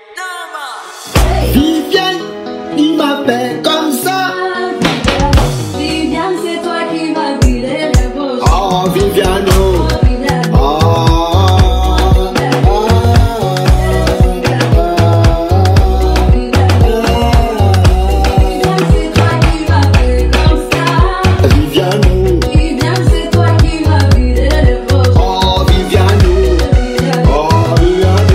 Viviane, il m'appelle comme ça. Viviane, c'est toi qui m'as brûlé les beaux. Oh, Viviane, Oh, Viviane. Viviane, c'est toi qui m'as fait comme ça. Viviane, Viviane, c'est toi qui m'as brûlé les beaux. oh, Viviane, Viviane. oh, Viviane,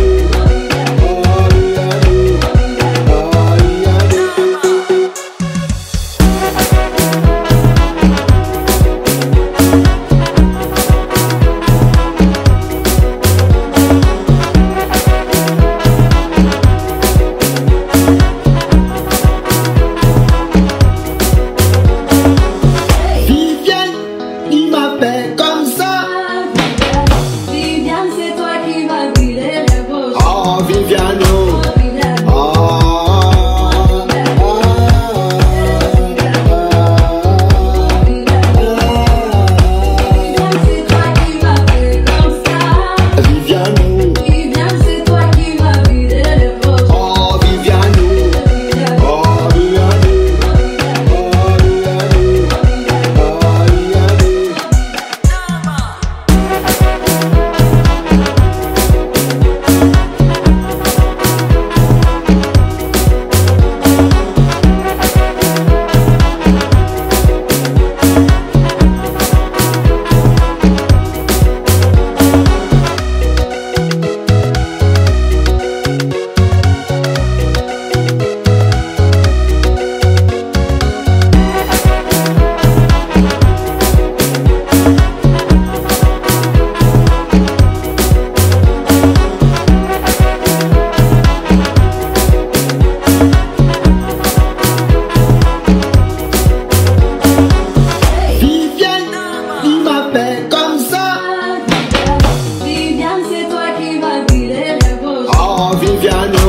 Viviane, il m'appelle comme ça. Viviane, c'est toi qui m'as brûlé les beaux. Oh, Viviane, Oh, Viviane. Viviane, c'est toi qui m'as fait comme ça. Viviane, Viviane, c'est toi qui m'as brûlé les beaux. oh, Viviane, Viviane. oh, Viviane, Viviane, il m'appelle comme ça. Viviane, c'est toi qui m'as brûlé les beaux. Oh, Viviane,